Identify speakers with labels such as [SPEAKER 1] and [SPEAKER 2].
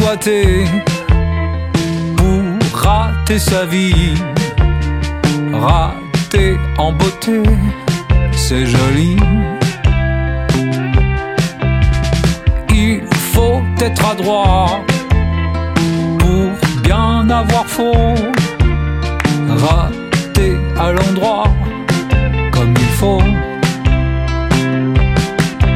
[SPEAKER 1] boiter pour rater sa vie. Rater en beauté, c'est joli. Il faut être adroit pour bien avoir faux. Rater à l'endroit comme il faut.